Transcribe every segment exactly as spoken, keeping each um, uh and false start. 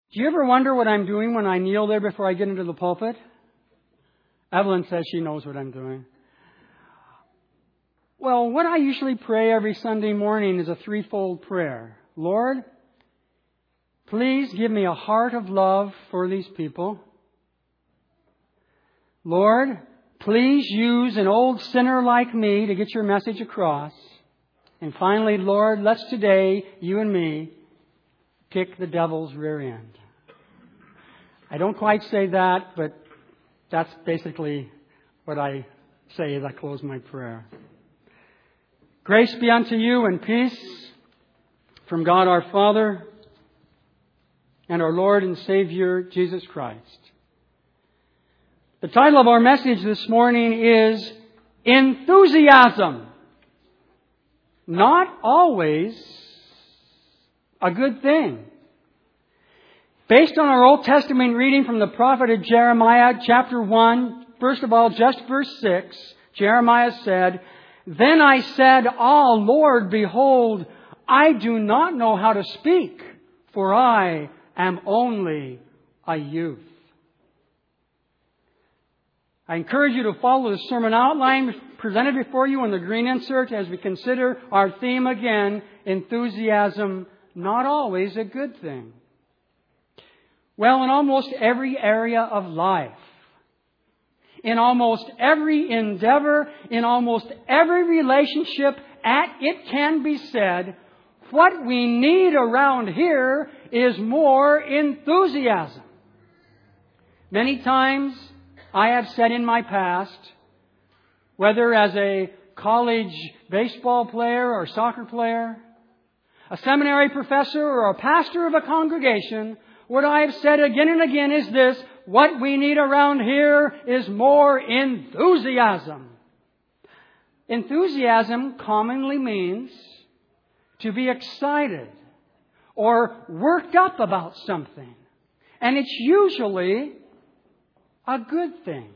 Do you ever wonder what I'm doing when I kneel there before I get into the pulpit? Evelyn says she knows what I'm doing. Well, what I usually pray every Sunday morning is a threefold prayer. Lord, please give me a heart of love for these people. Lord, please use an old sinner like me to get your message across. And finally, Lord, let's today, you and me, kick the devil's rear end. I don't quite say that, but that's basically what I say as I close my prayer. Grace be unto you and peace from God our Father and our Lord and Savior, Jesus Christ. The title of our message this morning is Enthusiasm. Not always a good thing. Based on our Old Testament reading from the prophet of Jeremiah, chapter one, first of all, just verse six, Jeremiah said, Then I said, Ah, Lord, behold, I do not know how to speak, for I am only a youth. I encourage you to follow the sermon outline presented before you in the green insert as we consider our theme again, enthusiasm, not always a good thing. Well, in almost every area of life, in almost every endeavor, in almost every relationship, at it can be said, what we need around here is more enthusiasm. Many times I have said in my past, whether as a college baseball player or soccer player, a seminary professor or a pastor of a congregation, what I have said again and again is this: what we need around here is more enthusiasm. Enthusiasm commonly means to be excited or worked up about something. And it's usually a good thing.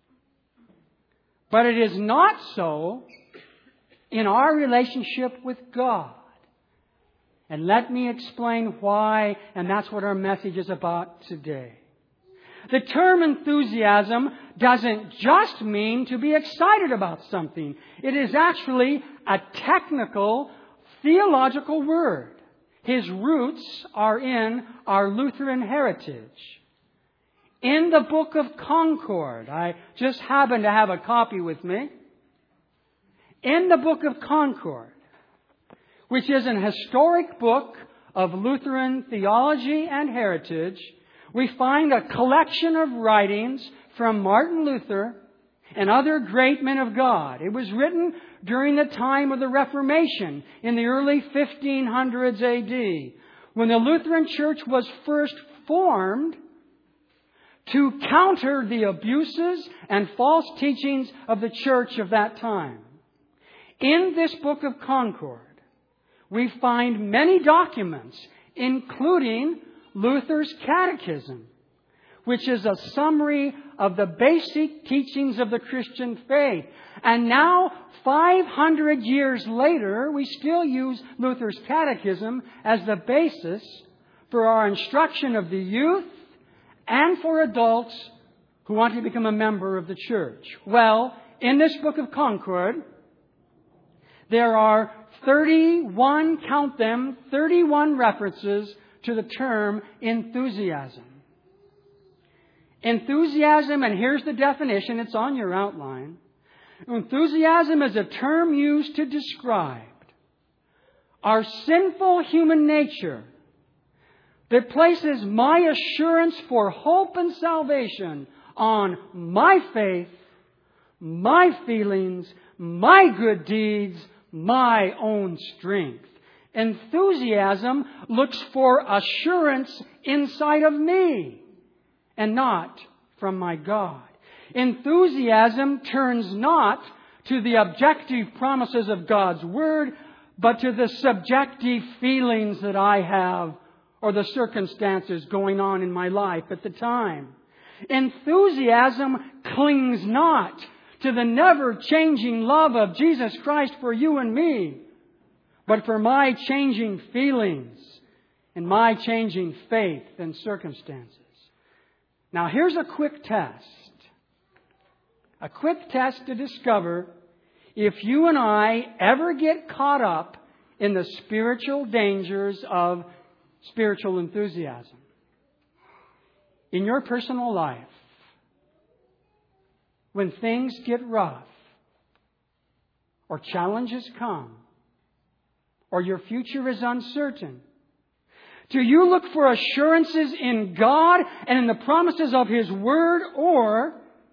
But it is not so in our relationship with God. And let me explain why, and that's what our message is about today. The term enthusiasm doesn't just mean to be excited about something. It is actually a technical, theological word. His roots are in our Lutheran heritage. In the Book of Concord, I just happen to have a copy with me. In the Book of Concord, which is an historic book of Lutheran theology and heritage, we find a collection of writings from Martin Luther and other great men of God. It was written during the time of the Reformation in the early fifteen hundreds A D, when the Lutheran Church was first formed to counter the abuses and false teachings of the church of that time. In this Book of Concord, we find many documents, including Luther's Catechism, which is a summary of the basic teachings of the Christian faith. And now, five hundred years later, we still use Luther's Catechism as the basis for our instruction of the youth and for adults who want to become a member of the church. Well, in this Book of Concord, there are thirty-one, count them, thirty-one references to the term enthusiasm. Enthusiasm, and here's the definition, it's on your outline. Enthusiasm is a term used to describe our sinful human nature that places my assurance for hope and salvation on my faith, my feelings, my good deeds, my own strength. Enthusiasm looks for assurance inside of me and not from my God. Enthusiasm turns not to the objective promises of God's Word, but to the subjective feelings that I have or the circumstances going on in my life at the time. Enthusiasm clings not to the never-changing love of Jesus Christ for you and me, but for my changing feelings in my changing faith and circumstances. Now here's a quick test. A quick test to discover if you and I ever get caught up in the spiritual dangers of spiritual enthusiasm. In your personal life, when things get rough, or challenges come, or your future is uncertain, do you look for assurances in God and in the promises of His Word, or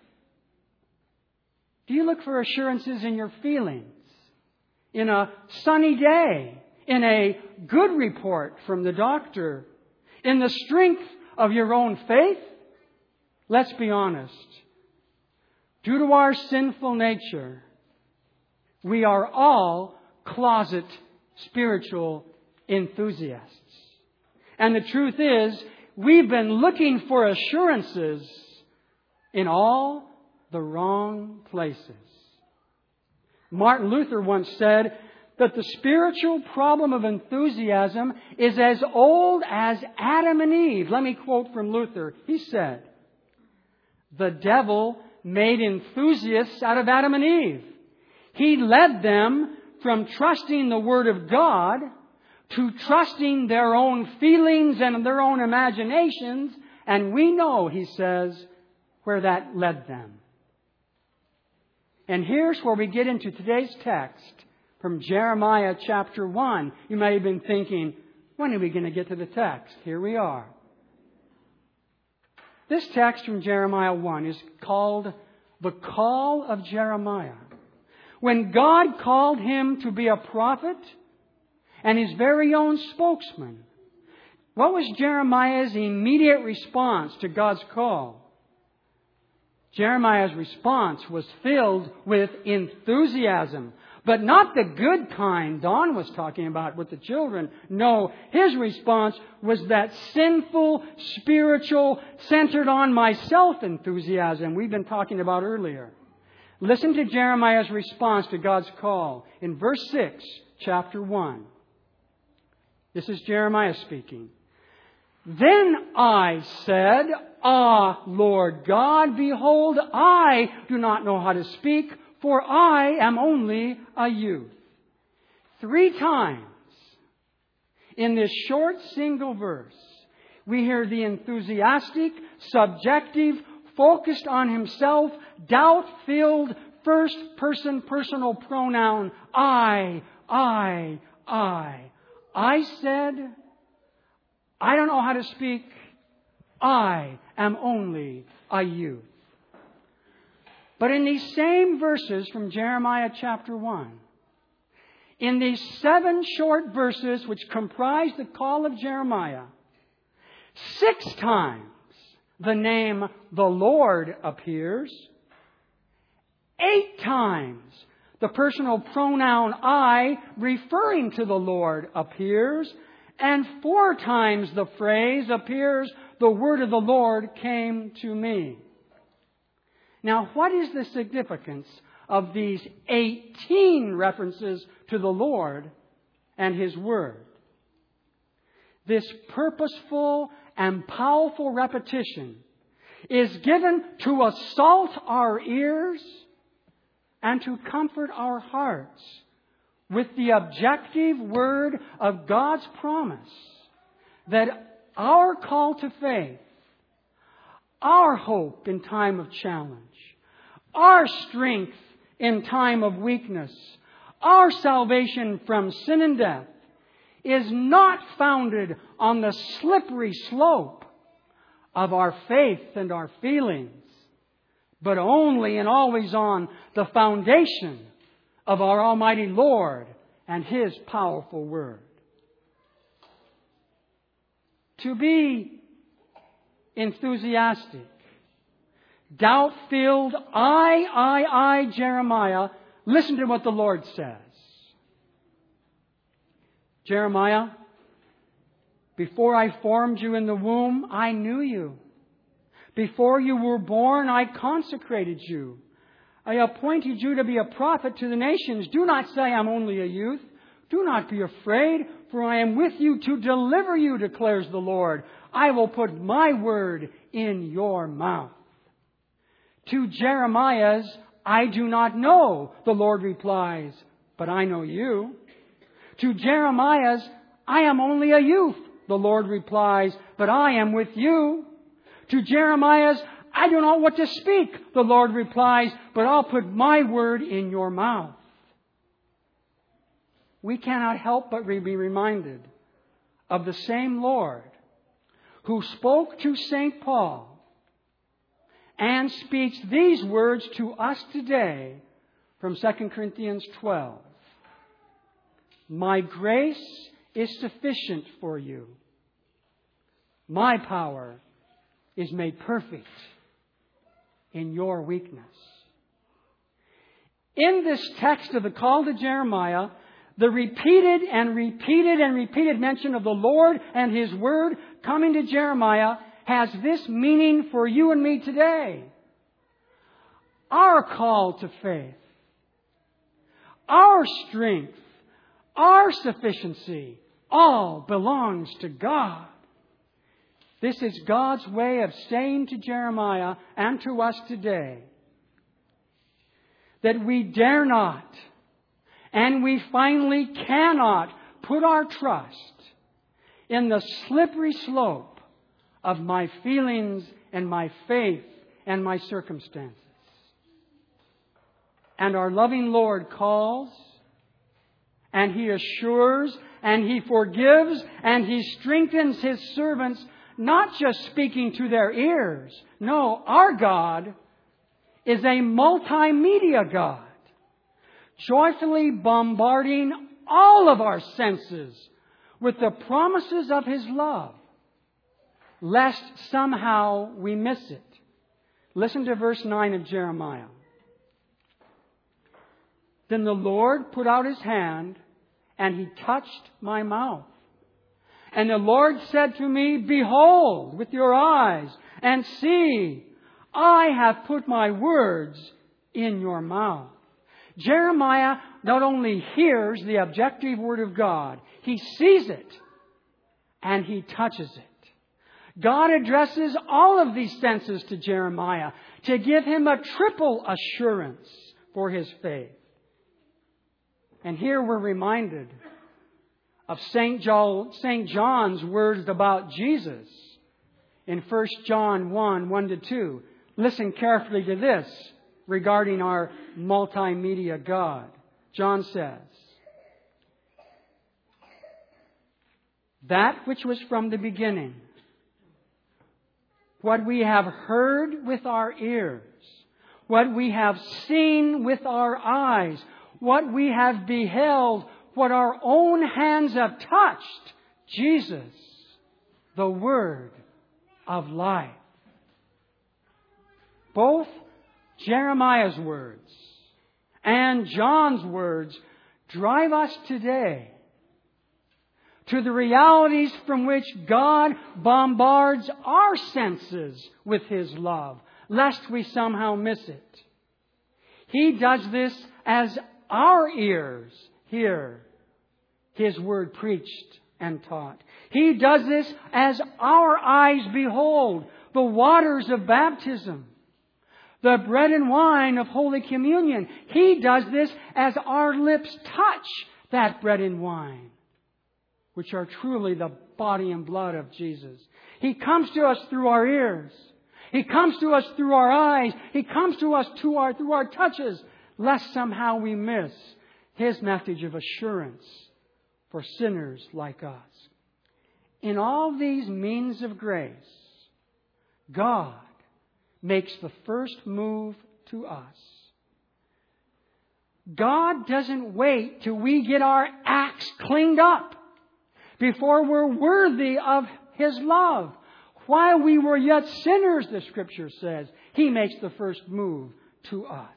do you look for assurances in your feelings, in a sunny day, in a good report from the doctor, in the strength of your own faith? Let's be honest. Due to our sinful nature, we are all closet spiritual enthusiasts. And the truth is, we've been looking for assurances in all the wrong places. Martin Luther once said that the spiritual problem of enthusiasm is as old as Adam and Eve. Let me quote from Luther. He said, "The devil made enthusiasts out of Adam and Eve. He led them from trusting the Word of God to trusting their own feelings and their own imaginations. And we know," he says, "where that led them." And here's where we get into today's text from Jeremiah chapter one. You may have been thinking, when are we going to get to the text? Here we are. This text from Jeremiah one is called the Call of Jeremiah. When God called him to be a prophet and His very own spokesman, what was Jeremiah's immediate response to God's call? Jeremiah's response was filled with enthusiasm. But not the good kind Don was talking about with the children. No, his response was that sinful, spiritual, centered on myself enthusiasm we've been talking about earlier. Listen to Jeremiah's response to God's call in verse six, chapter one. This is Jeremiah speaking. "Then I said, Ah, Lord God, behold, I do not know how to speak, for I am only a youth." Three times in this short single verse, we hear the enthusiastic, subjective, focused on himself, doubt-filled, first-person personal pronoun, I, I, I. I said, I don't know how to speak. I am only a youth. But in these same verses from Jeremiah chapter one, in these seven short verses which comprise the call of Jeremiah, six times the name the Lord appears. Eight times the personal pronoun I referring to the Lord appears. And four times the phrase appears, the word of the Lord came to me. Now, what is the significance of these eighteen references to the Lord and His Word? This purposeful and powerful repetition is given to assault our ears and to comfort our hearts with the objective word of God's promise that our call to faith, our hope in time of challenge, our strength in time of weakness, our salvation from sin and death is not founded on the slippery slope of our faith and our feelings, but only and always on the foundation of our Almighty Lord and His powerful Word. To be enthusiastic, doubt-filled, I, I, I, Jeremiah, listen to what the Lord says. Jeremiah, before I formed you in the womb, I knew you. Before you were born, I consecrated you. I appointed you to be a prophet to the nations. Do not say I'm only a youth. Do not be afraid, for I am with you to deliver you, declares the Lord. I will put my word in your mouth. To Jeremiah's, I do not know, the Lord replies, but I know you. To Jeremiah's, I am only a youth, the Lord replies, but I am with you. To Jeremiah's, I don't know what to speak, the Lord replies, but I'll put my word in your mouth. We cannot help but be reminded of the same Lord who spoke to Saint Paul and speaks these words to us today from Second Corinthians twelve. My grace is sufficient for you. My power is made perfect in your weakness. In this text of the call to Jeremiah, the repeated and repeated and repeated mention of the Lord and His Word coming to Jeremiah has this meaning for you and me today. Our call to faith, our strength, our sufficiency, all belongs to God. This is God's way of saying to Jeremiah and to us today that we dare not and we finally cannot put our trust in the slippery slope of my feelings and my faith and my circumstances. And our loving Lord calls, and He assures, and He forgives, and He strengthens His servants, not just speaking to their ears. No, our God is a multimedia God, joyfully bombarding all of our senses with the promises of His love, lest somehow we miss it. Listen to verse nine of Jeremiah. Then the Lord put out His hand, and He touched my mouth. And the Lord said to me, behold with your eyes, and see, I have put my words in your mouth. Jeremiah not only hears the objective Word of God, he sees it, and he touches it. God addresses all of these senses to Jeremiah to give him a triple assurance for his faith. And here we're reminded of Saint John's words about Jesus in First John one, one to two. Listen carefully to this regarding our multimedia God. John says, that which was from the beginning, what we have heard with our ears, what we have seen with our eyes, what we have beheld, what our own hands have touched, Jesus, the Word of life. Both Jeremiah's words and John's words drive us today to the realities from which God bombards our senses with His love, lest we somehow miss it. He does this as our ears hear His Word preached and taught. He does this as our eyes behold the waters of baptism, the bread and wine of Holy Communion. He does this as our lips touch that bread and wine, which are truly the body and blood of Jesus. He comes to us through our ears. He comes to us through our eyes. He comes to us to our, through our touches, lest somehow we miss His message of assurance for sinners like us. In all these means of grace, God makes the first move to us. God doesn't wait till we get our acts cleaned up before we're worthy of His love. While we were yet sinners, the Scripture says, He makes the first move to us.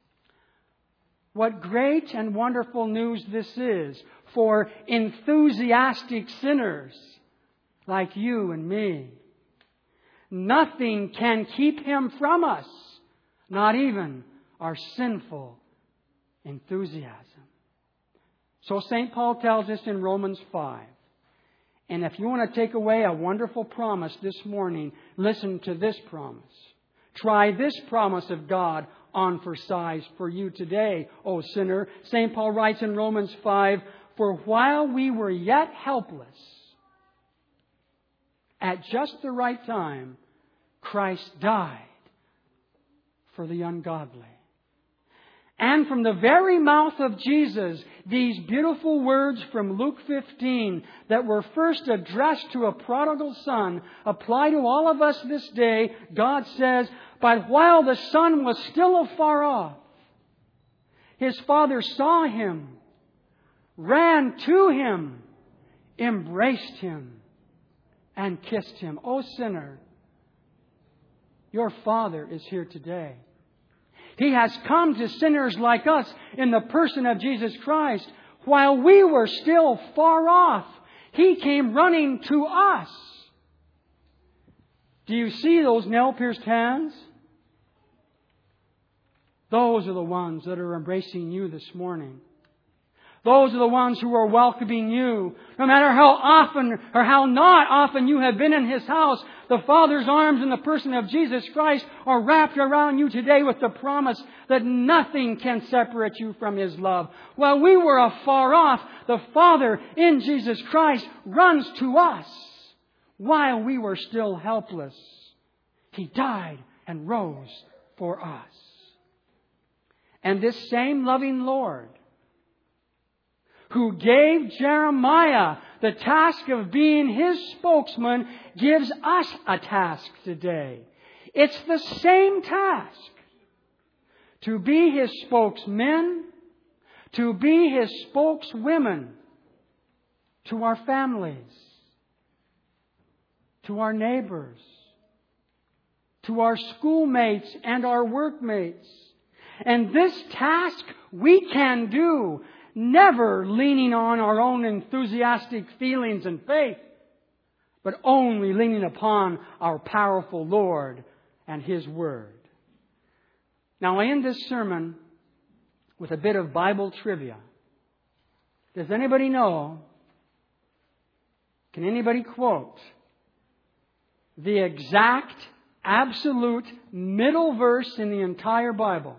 What great and wonderful news this is for enthusiastic sinners like you and me. Nothing can keep Him from us, not even our sinful enthusiasm. So Saint Paul tells us in Romans five. And if you want to take away a wonderful promise this morning, listen to this promise. Try this promise of God on for size for you today, O sinner. Saint Paul writes in Romans five, for while we were yet helpless, at just the right time, Christ died for the ungodly. And from the very mouth of Jesus, these beautiful words from Luke fifteen that were first addressed to a prodigal son apply to all of us this day. God says, but while the son was still afar off, his father saw him, ran to him, embraced him, and kissed him. O sinner, your Father is here today. He has come to sinners like us in the person of Jesus Christ. While we were still far off, He came running to us. Do you see those nail-pierced hands? Those are the ones that are embracing you this morning. Those are the ones who are welcoming you. No matter how often or how not often you have been in His house, the Father's arms in the person of Jesus Christ are wrapped around you today with the promise that nothing can separate you from His love. While we were afar off, the Father in Jesus Christ runs to us. While we were still helpless, He died and rose for us. And this same loving Lord, who gave Jeremiah the task of being His spokesman, gives us a task today. It's the same task. To be His spokesmen, to be His spokeswomen to our families, to our neighbors, to our schoolmates and our workmates. And this task we can do, never leaning on our own enthusiastic feelings and faith, but only leaning upon our powerful Lord and His Word. Now, I end this sermon with a bit of Bible trivia. Does anybody know, can anybody quote the exact, absolute middle verse in the entire Bible?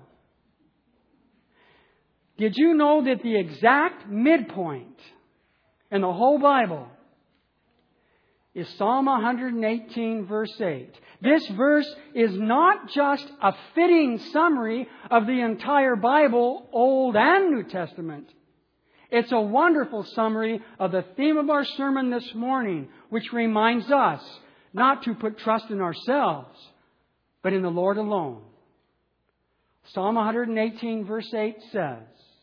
Did you know that the exact midpoint in the whole Bible is Psalm one eighteen, verse eight? This verse is not just a fitting summary of the entire Bible, Old and New Testament. It's a wonderful summary of the theme of our sermon this morning, which reminds us not to put trust in ourselves, but in the Lord alone. Psalm one eighteen, verse eight says,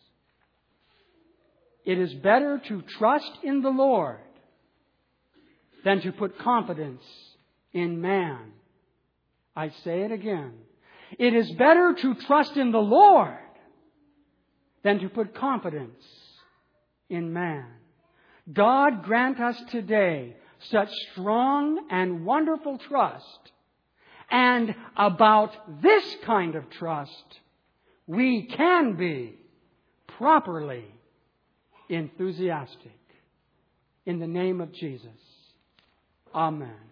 it is better to trust in the Lord than to put confidence in man. I say it again. It is better to trust in the Lord than to put confidence in man. God grant us today such strong and wonderful trust. And about this kind of trust, we can be properly enthusiastic. In the name of Jesus. Amen.